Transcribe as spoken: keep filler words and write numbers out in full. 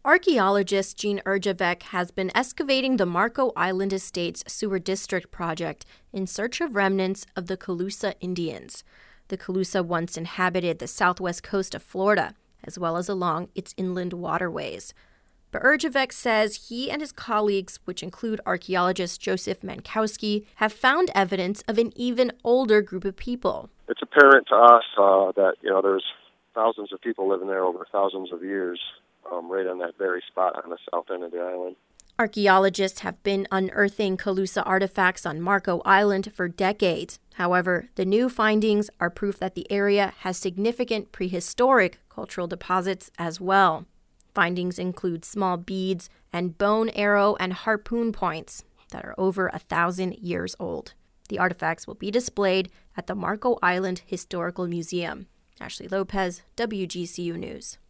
Archaeologist Jean Urjavec has been excavating the Marco Island Estates Sewer District project in search of remnants of the Calusa Indians. The Calusa once inhabited the southwest coast of Florida, as well as along its inland waterways. But Urjavec says he and his colleagues, which include archaeologist Joseph Mankowski, have found evidence of an even older group of people. It's apparent to us uh, that, you know, there's thousands of people living there over thousands of years. Um, right on that very spot on the south end of the island. Archaeologists have been unearthing Calusa artifacts on Marco Island for decades. However, the new findings are proof that the area has significant prehistoric cultural deposits as well. Findings include small beads and bone arrow and harpoon points that are over a thousand years old. The artifacts will be displayed at the Marco Island Historical Museum. Ashley Lopez, W G C U News.